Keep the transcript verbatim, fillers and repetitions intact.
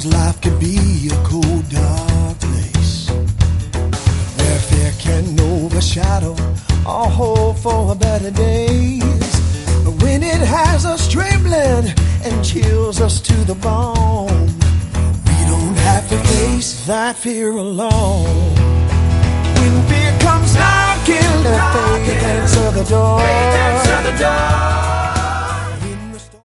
Sometimes life can be a cold, dark place where fear can overshadow our hope for better days. But when it has us trembling and chills us to the bone, we don't have to face that fear alone. When fear comes knocking, let faith answer the door.